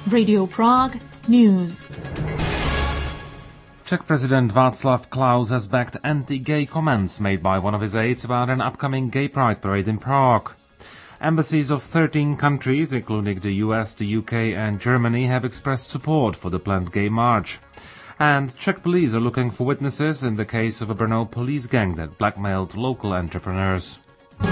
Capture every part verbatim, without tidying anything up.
Radio Prague News. Czech President Václav Klaus has backed anti-gay comments made by one of his aides about an upcoming gay pride parade in Prague. Embassies of thirteen countries, including the U S, the U K and Germany, have expressed support for the planned gay march. And Czech police are looking for witnesses in the case of a Brno police gang that blackmailed local entrepreneurs.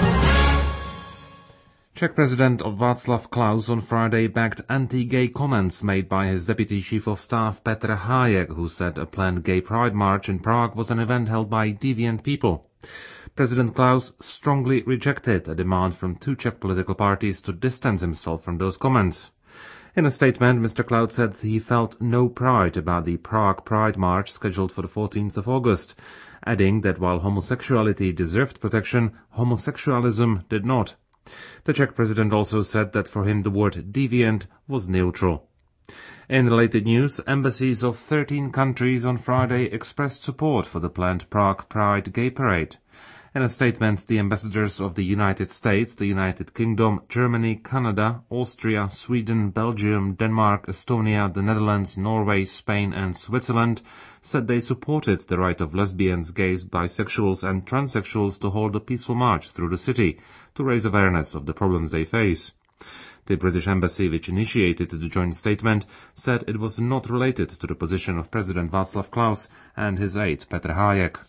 Czech President Václav Klaus on Friday backed anti-gay comments made by his Deputy Chief of Staff Petr Hájek, who said a planned gay pride march in Prague was an event held by deviant people. President Klaus strongly rejected a demand from two Czech political parties to distance himself from those comments. In a statement, Mister Klaus said he felt no pride about the Prague Pride March scheduled for the fourteenth of August, adding that while homosexuality deserved protection, homosexualism did not. The Czech president also said that for him the word deviant was neutral. In related news, embassies of thirteen countries on Friday expressed support for the planned Prague Pride Gay Parade. In a statement, the ambassadors of the United States, the United Kingdom, Germany, Canada, Austria, Sweden, Belgium, Denmark, Estonia, the Netherlands, Norway, Spain and Switzerland said they supported the right of lesbians, gays, bisexuals and transsexuals to hold a peaceful march through the city to raise awareness of the problems they face. The British Embassy, which initiated the joint statement, said it was not related to the position of President Václav Klaus and his aide Petr Hájek.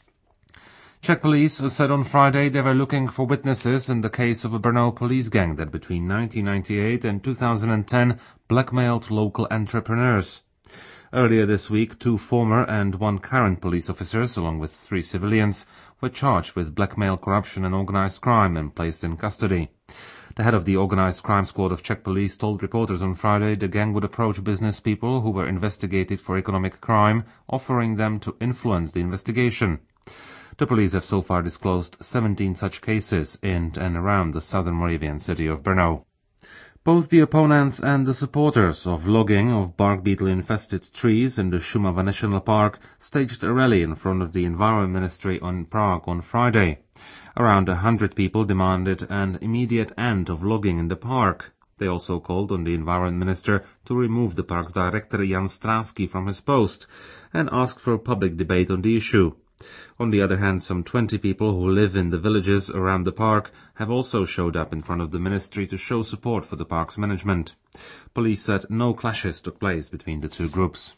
Czech police said on Friday they were looking for witnesses in the case of a Brno police gang that between nineteen ninety-eight and two thousand ten blackmailed local entrepreneurs. Earlier this week, two former and one current police officers, along with three civilians, were charged with blackmail, corruption and organized crime and placed in custody. The head of the organized crime squad of Czech police told reporters on Friday the gang would approach business people who were investigated for economic crime, offering them to influence the investigation. The police have so far disclosed seventeen such cases in and around the southern Moravian city of Brno. Both the opponents and the supporters of logging of bark beetle-infested trees in the Šumava National Park staged a rally in front of the Environment Ministry in Prague on Friday. Around a hundred people demanded an immediate end of logging in the park. They also called on the Environment Minister to remove the park's director Jan Stráský from his post and asked for a public debate on the issue. On the other hand, some twenty people who live in the villages around the park have also showed up in front of the ministry to show support for the park's management. Police said no clashes took place between the two groups.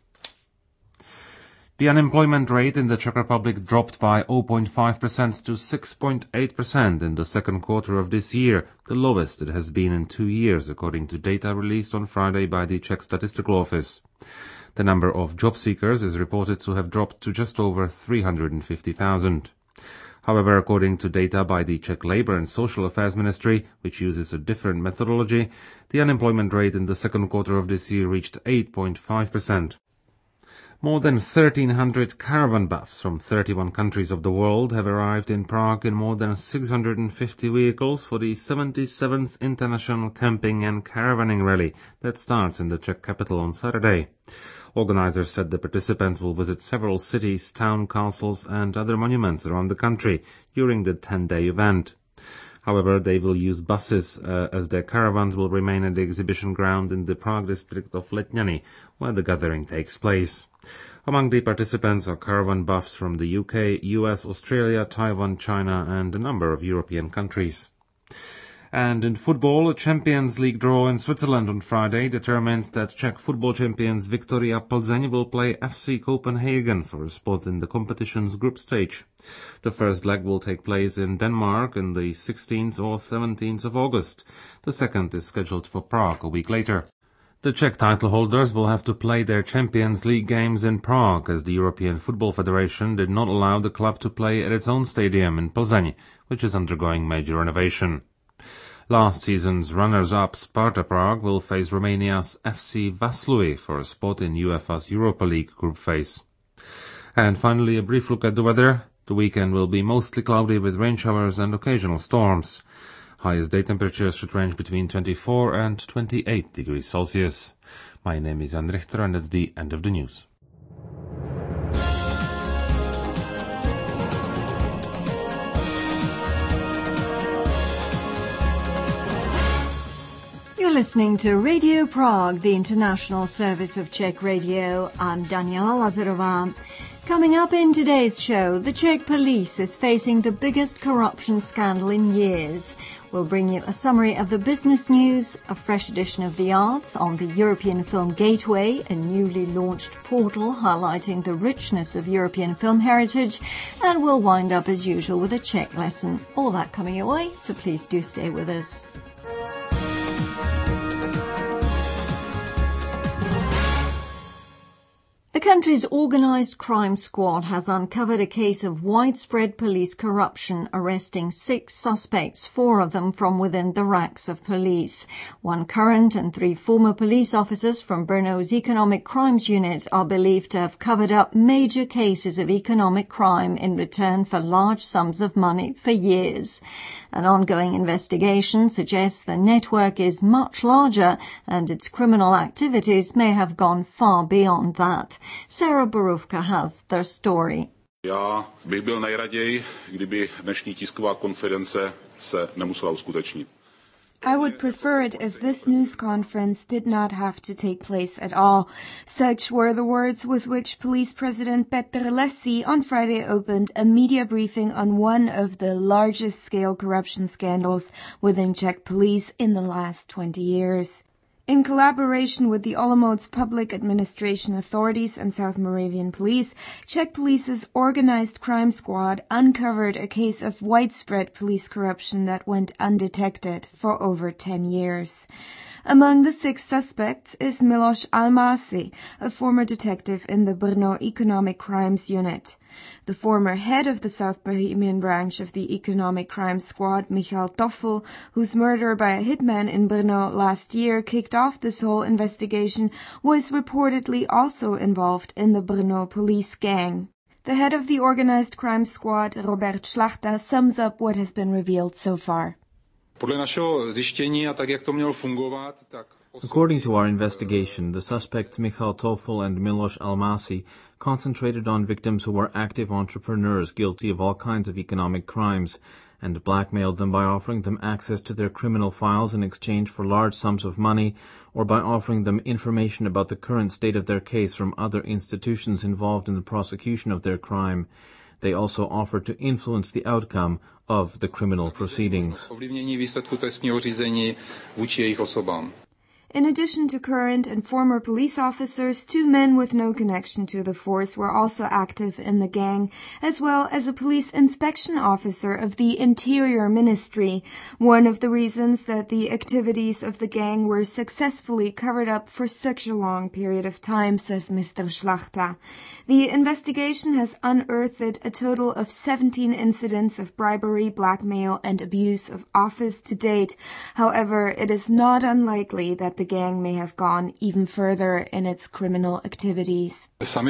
The unemployment rate in the Czech Republic dropped by zero point five percent to six point eight percent in the second quarter of this year, the lowest it has been in two years, according to data released on Friday by the Czech Statistical Office. The number of job seekers is reported to have dropped to just over three hundred fifty thousand. However, according to data by the Czech Labour and Social Affairs Ministry, which uses a different methodology, the unemployment rate in the second quarter of this year reached eight point five percent. More than thirteen hundred caravan buffs from thirty-one countries of the world have arrived in Prague in more than six hundred fifty vehicles for the seventy-seventh International Camping and Caravanning Rally that starts in the Czech capital on Saturday. Organizers said the participants will visit several cities, town castles and other monuments around the country during the ten-day event. However, they will use buses uh, as their caravans will remain at the exhibition ground in the Prague district of Letňany, where the gathering takes place. Among the participants are caravan buffs from the U K, U S, Australia, Taiwan, China and a number of European countries. And in football, a Champions League draw in Switzerland on Friday determined that Czech football champions Viktoria Plzeň will play F C Copenhagen for a spot in the competition's group stage. The first leg will take place in Denmark on the sixteenth or seventeenth of August. The second is scheduled for Prague a week later. The Czech title holders will have to play their Champions League games in Prague, as the European Football Federation did not allow the club to play at its own stadium in Plzeň, which is undergoing major renovation. Last season's runners-up Sparta Prague will face Romania's F C Vaslui for a spot in UEFA's Europa League group phase. And finally, a brief look at the weather. The weekend will be mostly cloudy with rain showers and occasional storms. Highest day temperatures should range between twenty-four and twenty-eight degrees Celsius. My name is Jan Richter and that's the end of the news. You're You're listening to Radio Prague, the international service of Czech radio. I'm Daniela Lazarova. Coming up in today's show, the Czech police is facing the biggest corruption scandal in years. We'll bring you a summary of the business news, a fresh edition of the arts on the European Film Gateway, a newly launched portal highlighting the richness of European film heritage, and we'll wind up as usual with a Czech lesson. All that coming your way, so please do stay with us. The country's organised crime squad has uncovered a case of widespread police corruption, arresting six suspects, four of them from within the ranks of police. One current and three former police officers from Brno's Economic Crimes Unit are believed to have covered up major cases of economic crime in return for large sums of money for years. An ongoing investigation suggests the network is much larger and its criminal activities may have gone far beyond that. Sarah Borůvka has their story. Já bych byl nejraději, kdyby dnešní tisková konference se nemusela uskutečnit. I would prefer it if this news conference did not have to take place at all. Such were the words with which Police President Petr Lesy on Friday opened a media briefing on one of the largest scale corruption scandals within Czech police in the last twenty years. In collaboration with the Olomouc Public Administration Authorities and South Moravian Police, Czech Police's organized crime squad uncovered a case of widespread police corruption that went undetected for over ten years. Among the six suspects is Miloš Almási, a former detective in the Brno Economic Crimes Unit. The former head of the South Bohemian branch of the Economic Crimes Squad, Michal Toffel, whose murder by a hitman in Brno last year kicked off this whole investigation, was reportedly also involved in the Brno police gang. The head of the organized crime squad, Robert Šlachta, sums up what has been revealed so far. According to our investigation, the suspects Michal Toffel and Miloš Almási concentrated on victims who were active entrepreneurs guilty of all kinds of economic crimes and blackmailed them by offering them access to their criminal files in exchange for large sums of money or by offering them information about the current state of their case from other institutions involved in the prosecution of their crime. They also offered to influence the outcome of the criminal proceedings. In addition to current and former police officers, two men with no connection to the force were also active in the gang, as well as a police inspection officer of the Interior Ministry. One of the reasons that the activities of the gang were successfully covered up for such a long period of time, says Mister Šlachta. The investigation has unearthed a total of seventeen incidents of bribery, blackmail, and abuse of office to date. However, it is not unlikely that the gang may have gone even further in its criminal activities.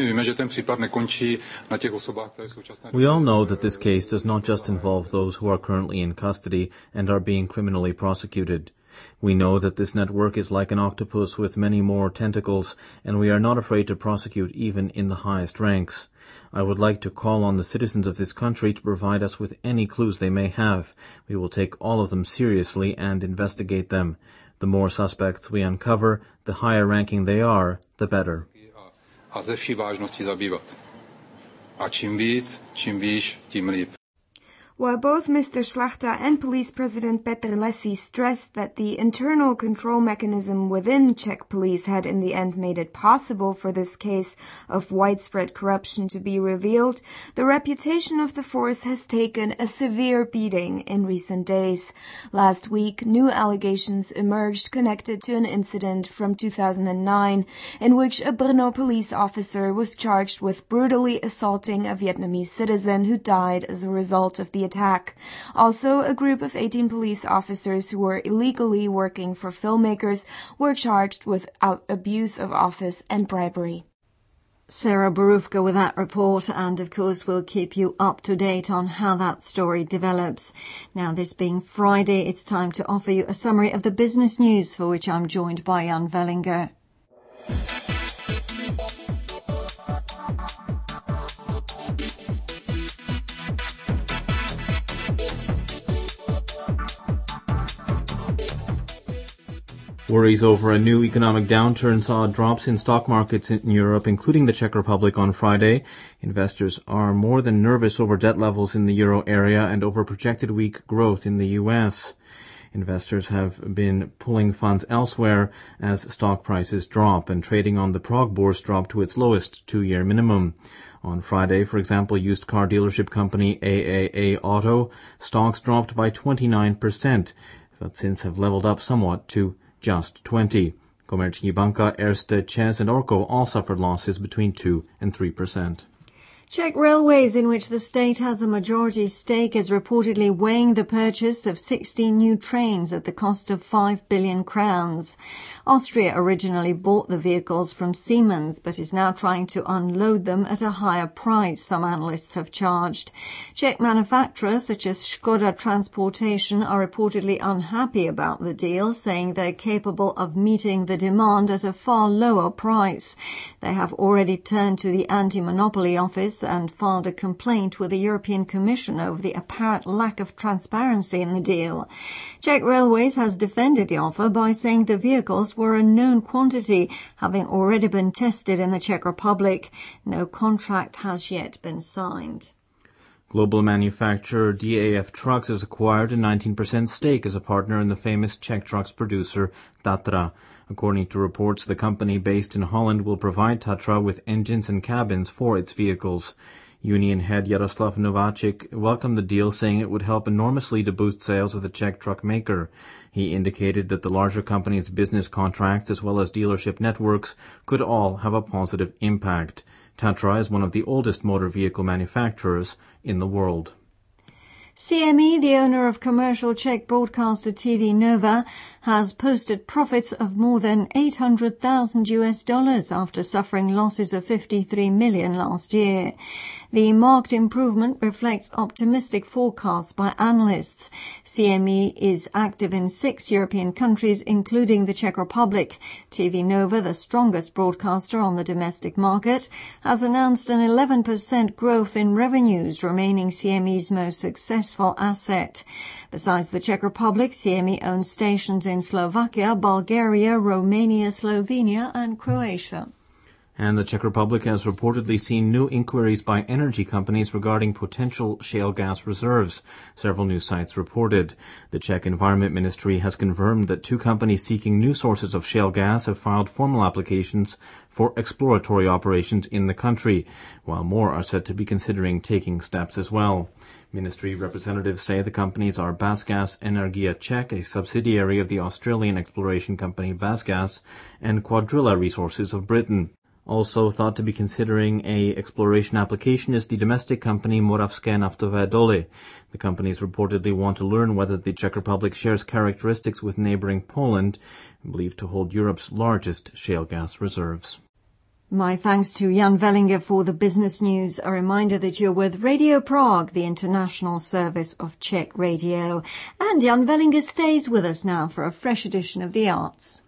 We all know that this case does not just involve those who are currently in custody and are being criminally prosecuted. We know that this network is like an octopus with many more tentacles, and we are not afraid to prosecute even in the highest ranks. I would like to call on the citizens of this country to provide us with any clues they may have. We will take all of them seriously and investigate them. The more suspects we uncover, the higher ranking they are, the better. A ze vší vážností zabývat. A čím víc, čím výš, tím líp. While both Mister Šlachta and Police President Petr Lesy stressed that the internal control mechanism within Czech police had in the end made it possible for this case of widespread corruption to be revealed, the reputation of the force has taken a severe beating in recent days. Last week, new allegations emerged connected to an incident from two thousand nine in which a Brno police officer was charged with brutally assaulting a Vietnamese citizen who died as a result of the attack. Also, a group of eighteen police officers who were illegally working for filmmakers were charged with abuse of office and bribery. Sarah Borůvka with that report, and of course we'll keep you up to date on how that story develops. Now, this being Friday, it's time to offer you a summary of the business news, for which I'm joined by Jan Vellinger. Worries over a new economic downturn saw drops in stock markets in Europe, including the Czech Republic, on Friday. Investors are more than nervous over debt levels in the euro area and over projected weak growth in the U S. Investors have been pulling funds elsewhere as stock prices drop, and trading on the Prague Bourse dropped to its lowest two-year minimum. On Friday, for example, used car dealership company A A A Auto stocks dropped by twenty-nine percent, but since have leveled up somewhat to just twenty. Komerční banka, Erste, Čes and Orko all suffered losses between two and three percent. Czech Railways, in which the state has a majority stake, is reportedly weighing the purchase of sixteen new trains at the cost of five billion crowns. Austria originally bought the vehicles from Siemens, but is now trying to unload them at a higher price, some analysts have charged. Czech manufacturers such as Škoda Transportation are reportedly unhappy about the deal, saying they're capable of meeting the demand at a far lower price. They have already turned to the anti-monopoly office and filed a complaint with the European Commission over the apparent lack of transparency in the deal. Czech Railways has defended the offer by saying the vehicles were a known quantity, having already been tested in the Czech Republic. No contract has yet been signed. Global manufacturer D A F Trucks has acquired a nineteen percent stake as a partner in the famous Czech trucks producer Tatra. According to reports, the company based in Holland will provide Tatra with engines and cabins for its vehicles. Union head Jaroslav Nováček welcomed the deal, saying it would help enormously to boost sales of the Czech truck maker. He indicated that the larger company's business contracts as well as dealership networks could all have a positive impact. Tatra is one of the oldest motor vehicle manufacturers in the world. C M E, the owner of commercial Czech broadcaster T V Nova, has posted profits of more than eight hundred thousand U S dollars after suffering losses of fifty-three million last year. The marked improvement reflects optimistic forecasts by analysts. C M E is active in six European countries, including the Czech Republic. T V Nova, the strongest broadcaster on the domestic market, has announced an eleven percent growth in revenues, remaining C M E's most successful asset. Besides the Czech Republic, C M E owns stations in Slovakia, Bulgaria, Romania, Slovenia and Croatia. And the Czech Republic has reportedly seen new inquiries by energy companies regarding potential shale gas reserves, several news sites reported. The Czech Environment Ministry has confirmed that two companies seeking new sources of shale gas have filed formal applications for exploratory operations in the country, while more are said to be considering taking steps as well. Ministry representatives say the companies are Basgas Energia Czech, a subsidiary of the Australian exploration company Basgas, and Quadrilla Resources of Britain. Also thought to be considering a exploration application is the domestic company Moravské naftové doly. The companies reportedly want to learn whether the Czech Republic shares characteristics with neighboring Poland, believed to hold Europe's largest shale gas reserves. My thanks to Jan Vellinger for the business news. A reminder that you're with Radio Prague, the international service of Czech radio. And Jan Vellinger stays with us now for a fresh edition of the arts.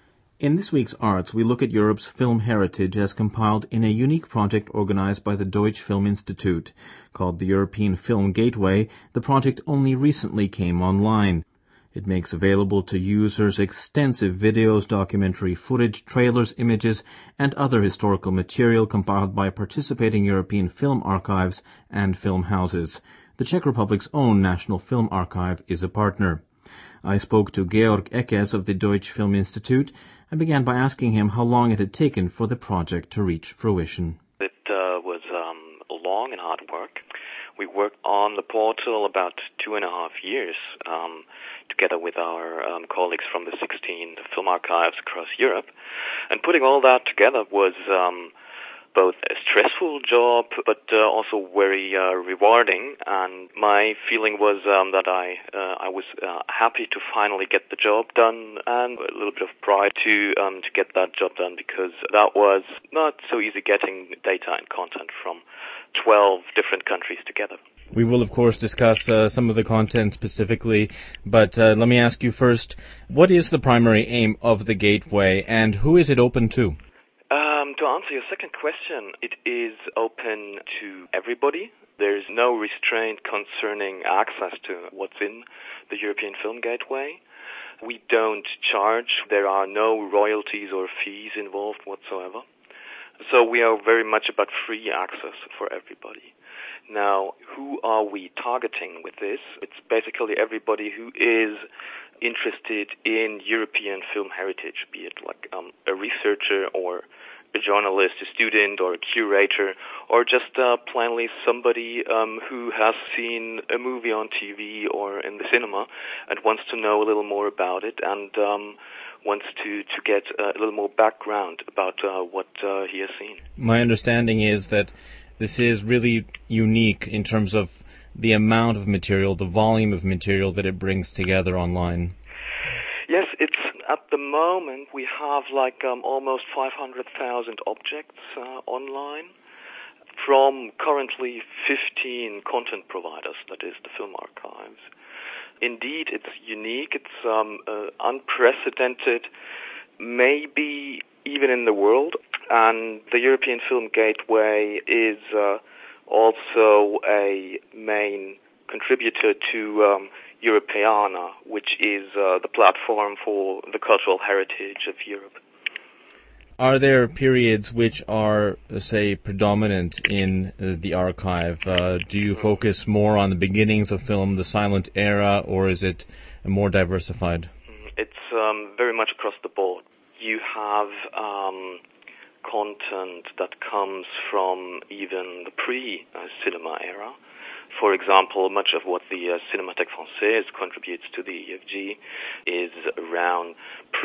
In this week's Arts, we look at Europe's film heritage as compiled in a unique project organized by the Deutsche Film Institute. Called the European Film Gateway, the project only recently came online. It makes available to users extensive videos, documentary footage, trailers, images, and other historical material compiled by participating European film archives and film houses. The Czech Republic's own National Film Archive is a partner. I spoke to Georg Ekes of the Deutsche Film Institute. I began by asking him how long it had taken for the project to reach fruition. It uh, was um, long and hard work. We worked on the portal about two and a half years, um, together with our um, colleagues from the sixteen film archives across Europe. And putting all that together was um, both a stressful job, but uh, also very uh, rewarding. And my feeling was um, that I uh, I was uh, happy to finally get the job done, and a little bit of pride to um, to get that job done, because that was not so easy getting data and content from twelve different countries together. We will, of course, discuss uh, some of the content specifically, but uh, let me ask you first, what is the primary aim of the Gateway, and who is it open to? Um, to answer your second question, it is open to everybody. There is no restraint concerning access to what's in the European Film Gateway. We don't charge. There are no royalties or fees involved whatsoever. So we are very much about free access for everybody. Now, who are we targeting with this? It's basically everybody who is interested in European film heritage, be it like um, a researcher or a journalist, a student, or a curator, or just uh, plainly somebody um, who has seen a movie on T V or in the cinema and wants to know a little more about it and um, wants to, to get a little more background about uh, what uh, he has seen. My understanding is that this is really unique in terms of the amount of material, the volume of material that it brings together online. Yes, it's at the moment we have like um, almost five hundred thousand objects uh, online from currently fifteen content providers, that is the film archives. Indeed, it's unique, it's um, uh, unprecedented, maybe even in the world, and the European Film Gateway is uh, also a main contributor to um, Europeana, which is uh, the platform for the cultural heritage of Europe. Are there periods which are, say, predominant in uh, the archive? Uh, do you focus more on the beginnings of film, the silent era, or is it more diversified? It's um, very much across the board. You have um, content that comes from even the pre-cinema era. For example, much of what the uh, Cinémathèque Française contributes to the E F G is around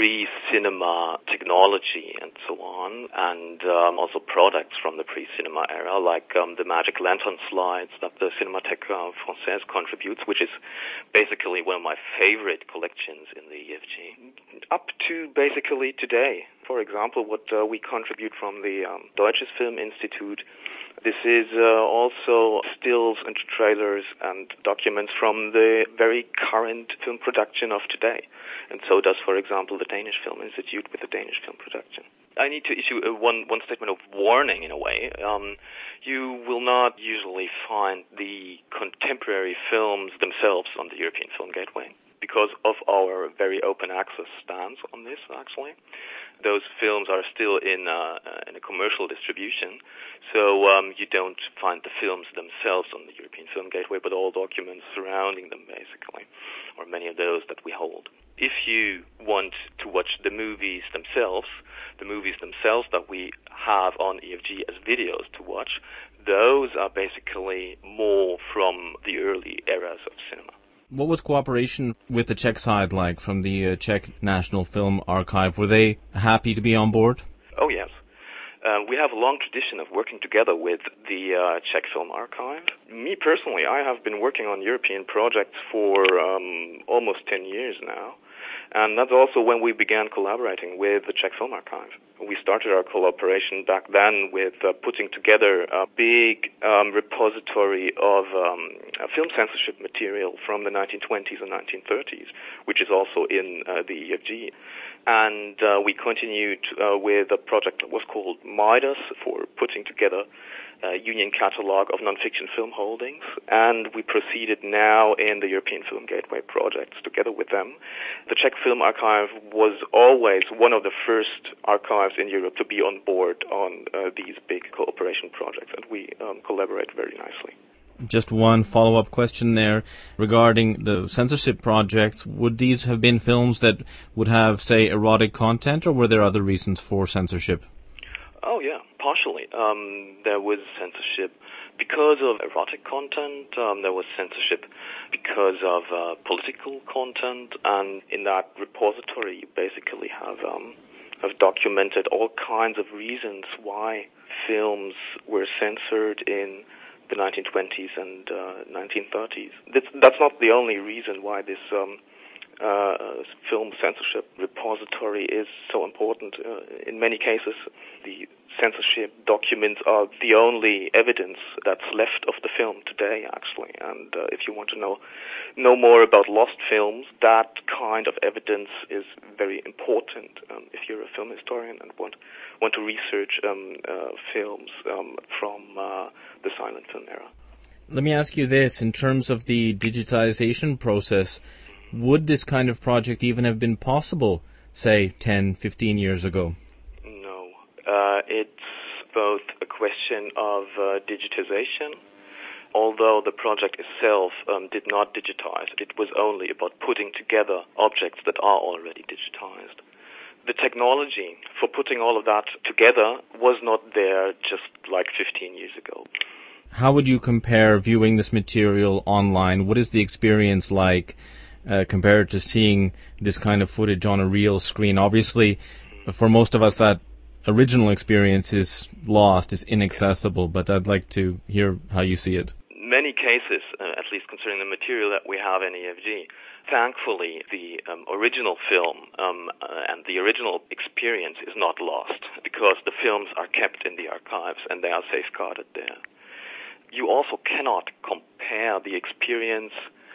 pre-cinema technology and so on, and um, also products from the pre-cinema era, like um, the Magic Lantern slides that the Cinémathèque uh, Française contributes, which is basically one of my favorite collections in the E F G, up to basically today. For example, what uh, we contribute from the um, Deutsches Filminstitut. This is uh, also stills and trailers and documents from the very current film production of today. And so does, for example, the Danish Film Institute with the Danish film production. I need to issue a one, one statement of warning, in a way. Um, you will not usually find the contemporary films themselves on the European Film Gateway because of our very open access stance on this, actually. Those films are still in, uh, in a commercial distribution, so um, you don't find the films themselves on the European Film Gateway, but all documents surrounding them, basically, or many of those that we hold. If you want to watch the movies themselves, the movies themselves that we have on E F G as videos to watch, those are basically more from the early eras of cinema. What was cooperation with the Czech side like from the uh, Czech National Film Archive? Were they happy to be on board? Oh, yes. Uh, we have a long tradition of working together with the uh, Czech Film Archive. Me personally, I have been working on European projects for um, almost ten years now. And that's also when we began collaborating with the Czech Film Archive. We started our collaboration back then with uh, putting together a big um, repository of um, film censorship material from the nineteen twenties and nineteen thirties, which is also in uh, the E F G. And uh, we continued uh, with a project that was called Midas for putting together a union catalog of nonfiction film holdings. And we proceeded now in the European Film Gateway projects together with them. The Czech Film Archive was always one of the first archives in Europe to be on board on uh, these big cooperation projects, and we um, collaborate very nicely. Just one follow-up question there regarding the censorship projects. Would these have been films that would have, say, erotic content, or were there other reasons for censorship? Oh, yeah, partially. Um, there was censorship because of erotic content. Um, there was censorship because of uh, political content. And in that repository, you basically have, um, have documented all kinds of reasons why films were censored in the nineteen twenties and uh, nineteen thirties. That's, that's not the only reason why this um, uh, film censorship repository is so important. Uh, in many cases, the censorship documents are the only evidence that's left of the film today, actually. And uh, if you want to know know more about lost films, that kind of evidence is very important um, if you're a film historian and want want to research um, uh, films um, from uh, the silent film era. Let me ask you this, in terms of the digitization process, Would this kind of project even have been possible, say, ten, fifteen years ago? No. Uh, it's both a question of uh, digitization. Although the project itself um, did not digitize, it was only about putting together objects that are already digitized. The technology for putting all of that together was not there just like fifteen years ago. How would you compare viewing this material online? What is the experience like uh, compared to seeing this kind of footage on a real screen? Obviously, for most of us, that original experience is lost, is inaccessible, but I'd like to hear how you see it. Many cases, uh, at least concerning the material that we have in E F G, thankfully the um, original film um, uh, and the original experience is not lost because the films are kept in the archives and they are safeguarded there. You also cannot compare the experience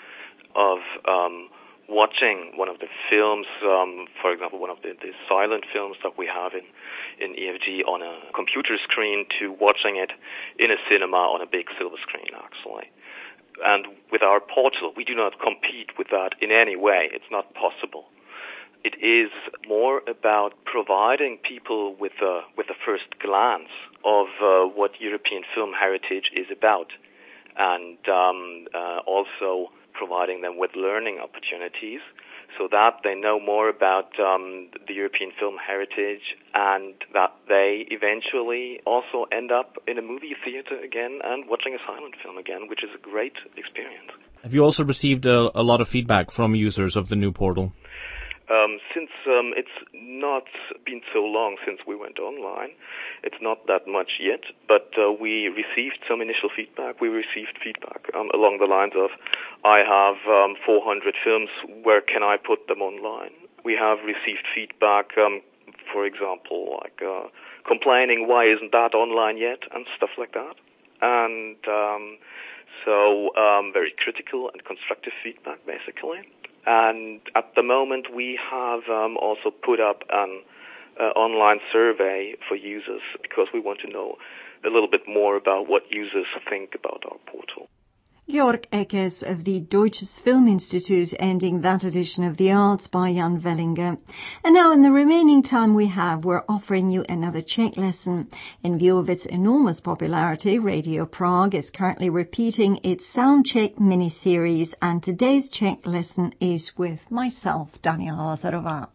of um, watching one of the films, um, for example, one of the, the silent films that we have in, in E F G on a computer screen to watching it in a cinema on a big silver screen, actually. And with our portal, we do not compete with that in any way. It's not possible. It is more about providing people with a, with a first glance of uh, what European film heritage is about, and um, uh, also providing them with learning opportunities so that they know more about um, the European film heritage and that they eventually also end up in a movie theater again and watching a silent film again, which is a great experience. Have you also received a, a lot of feedback from users of the new portal? Um, since um, it's not been so long since we went online, it's not that much yet, but uh, we received some initial feedback. We received feedback um, along the lines of, I have um, four hundred films, where can I put them online? We have received feedback, um, for example, like uh, complaining, why isn't that online yet, and stuff like that. And um, so um, very critical and constructive feedback, basically. And at the moment, we have um, also put up an uh, online survey for users because we want to know a little bit more about what users think about our portal. Georg Eckes of the Deutsches Filminstitut, ending that edition of The Arts by Jan Wellinger. And now in the remaining time we have, we're offering you another Czech lesson. In view of its enormous popularity, Radio Prague is currently repeating its Sound Czech mini-series, and today's Czech lesson is with myself, Daniela Lazarová.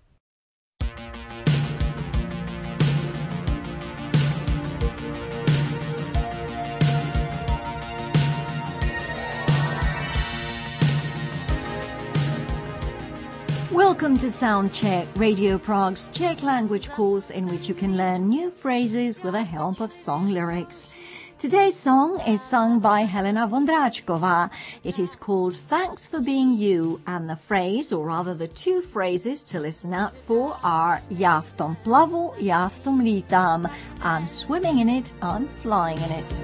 Welcome to Sound Czech, Radio Prague's Czech language course in which you can learn new phrases with the help of song lyrics. Today's song is sung by Helena Vondráčková. It is called Thanks for Being You, and the phrase, or rather the two phrases to listen out for, are Já v tom plavu, já v tom lítám. I'm swimming in it, I'm flying in it.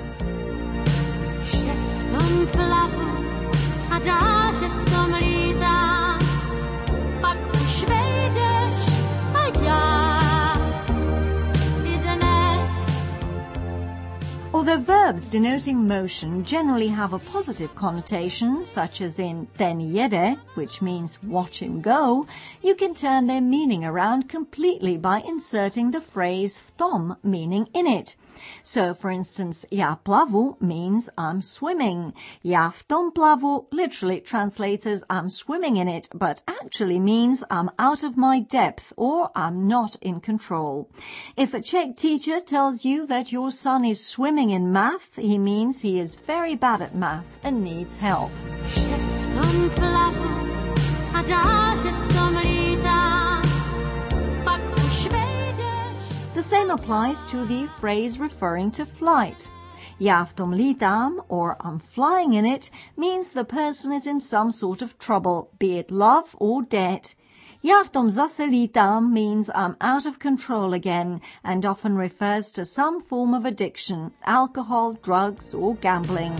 Že v tom plavu a dál, že v tom lítám. Pak už vejdeš a já i dnes. Although verbs denoting motion generally have a positive connotation, such as in ten jede, which means watch him go, you can turn their meaning around completely by inserting the phrase v tom, meaning in it. So, for instance, já plavu means I'm swimming. Já v tom plavu literally translates as I'm swimming in it, but actually means I'm out of my depth or I'm not in control. If a Czech teacher tells you that your son is swimming in math, he means he is very bad at math and needs help. Že v tom plavu a dál, že v tom lítám. Pak už vejdeš. The same applies to the phrase referring to flight. Já v tom lítám, or I'm flying in it, means the person is in some sort of trouble, be it love or debt. Já v tom zase lítám means I'm out of control again, and often refers to some form of addiction, alcohol, drugs or gambling.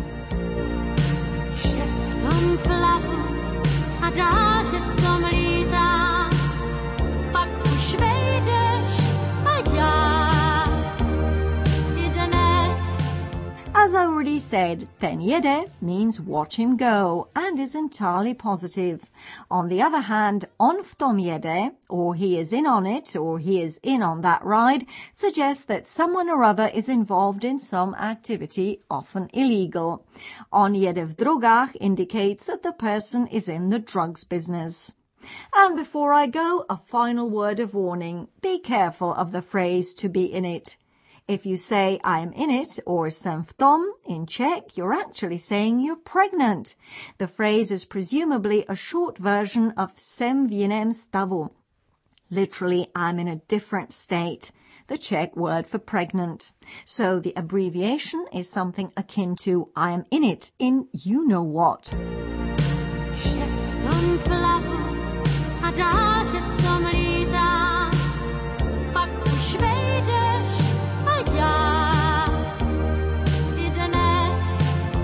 Že v tom plavu a dál, že v tom lítám. Pak už vejdeš a já i dnes. As I already said, ten jede means watch him go and is entirely positive. On the other hand, on v tom jede, or he is in on it, or he is in on that ride, suggests that someone or other is involved in some activity, often illegal. On jede v drogách indicates that the person is in the drugs business. And before I go, a final word of warning. Be careful of the phrase to be in it. If you say I am in it or jsem v tom in Czech, you're actually saying you're pregnant. The phrase is presumably a short version of jsem v jiném stavu. Literally, I'm in a different state, the Czech word for pregnant. So the abbreviation is something akin to I am in it in you know what. Že v tom plavu a dál, že v tom lítám, pak už vejdeš a já i dnes.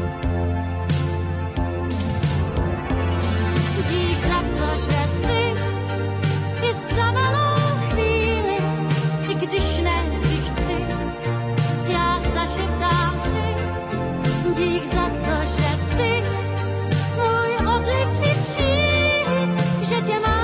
Dík za to, že jsi i za malou chvíli, i když ne, když chci, já zašeptám si. Dík za to, že jsi můj odlitý příliv, že tě mám.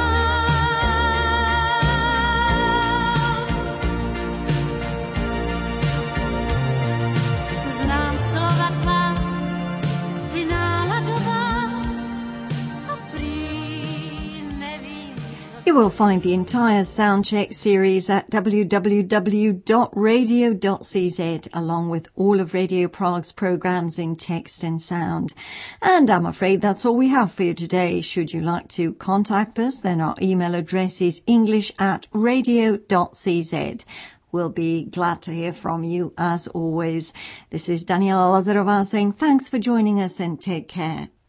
Znám slova tvá, jsi náladová a prý nevím, co. You will find the entire Soundcheck series at w w w dot radio dot c z, along with all of Radio Prague's programs in text and sound. And I'm afraid that's all we have for you today. Should you like to contact us, then our email address is english at radio dot c z. We'll be glad to hear from you as always. This is Daniela Lazarová saying thanks for joining us and take care.